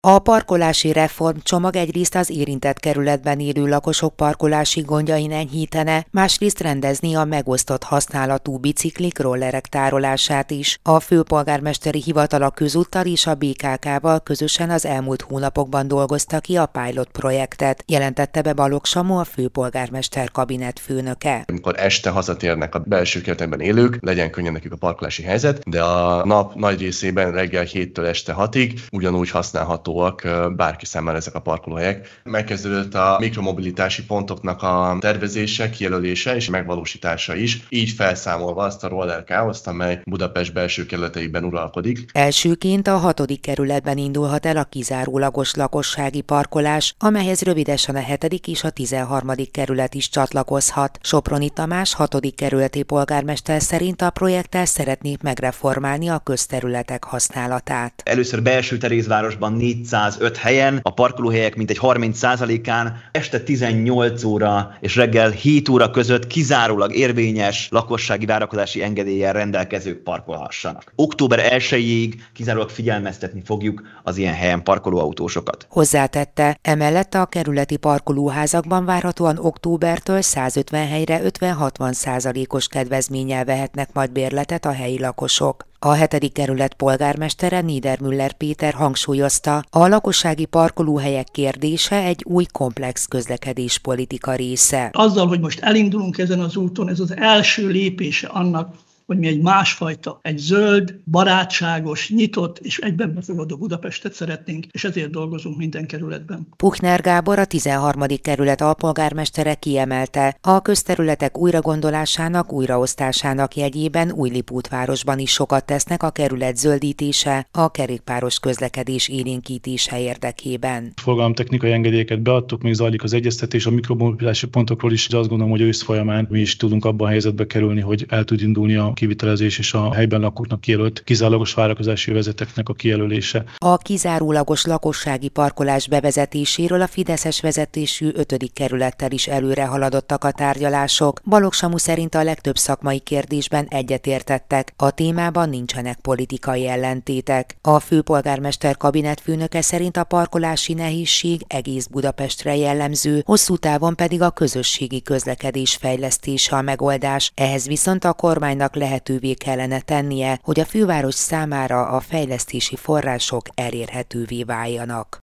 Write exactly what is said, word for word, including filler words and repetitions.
A parkolási reformcsomag egyrészt az érintett kerületben élő lakosok parkolási gondjain enyhítene, másrészt rendezni a megosztott használatú biciklik, rollerek tárolását is. A főpolgármesteri hivatal a közúttal és a bé ká ká-val közösen az elmúlt hónapokban dolgozta ki a pilot projektet, jelentette be Balogh Samu, a főpolgármester kabinet főnöke. Amikor este hazatérnek a belső kerületekben élők, legyen könnyen nekik a parkolási helyzet, de a nap nagy részében reggel héttől este hatig ugyanúgy használható bárki számára ezek a parkolóhelyek. Megkezdődött a mikromobilitási pontoknak a tervezése, kijelölése és megvalósítása is, így felszámolva azt a roller káoszt, amely Budapest belső kerületeiben uralkodik. Elsőként a hatodik kerületben indulhat el a kizárólagos lakossági parkolás, amelyhez rövidesen a hetedik és a tizenharmadik kerület is csatlakozhat. Soproni Tamás, hatodik kerületi polgármester szerint a projekttel szeretnék megreformálni a közterületek használatát. Először Belső-Terézvárosban négyszázöt helyen, a parkolóhelyek mintegy harminc százalékán este tizennyolc óra és reggel hét óra között kizárólag érvényes lakossági várakozási engedéllyel rendelkezők parkolhassanak. október elsejéig kizárólag figyelmeztetni fogjuk az ilyen helyen parkoló autósokat. Hozzátette, emellett a kerületi parkolóházakban várhatóan októbertől százötven helyre ötven-hatvan százalékos kedvezménnyel vehetnek majd bérletet a helyi lakosok. A hetedik kerület polgármestere, Niedermüller Péter hangsúlyozta, a lakossági parkolóhelyek kérdése egy új komplex közlekedéspolitika része. Azzal, hogy most elindulunk ezen az úton, ez az első lépése annak, hogy mi egy másfajta, egy zöld, barátságos, nyitott és egyben befogadó Budapestet szeretnénk, és ezért dolgozunk minden kerületben. Puchner Gábor, a tizenharmadik kerület alpolgármestere kiemelte, a közterületek újragondolásának, újraosztásának jegyében Újlipótvárosban is sokat tesznek a kerület zöldítése, a kerékpáros közlekedés élénkítése érdekében. Forgalomtechnikai engedélyeket beadtuk, még zajlik az egyeztetés a mikromobilitási pontokról is, de azt gondolom, hogy ősz folyamán mi is tudunk abban a helyzetbe kerülni, hogy el tud indulni a kivitelezés és a helyben lakóknak kijelölt kizárólagos várakozási övezeteknek a kijelölése. A kizárólagos lakossági parkolás bevezetéséről a fideszes vezetésű ötödik kerülettel is előre haladottak a tárgyalások. Balogh Samu szerint a legtöbb szakmai kérdésben egyetértettek, a témában nincsenek politikai ellentétek. A főpolgármester kabinetfőnöke szerint a parkolási nehézség egész Budapestre jellemző, hosszú távon pedig a közösségi közlekedés fejlesztése a megoldás. Ehhez viszont a kormánynak lehetővé kellene tennie, hogy a főváros számára a fejlesztési források elérhetővé váljanak.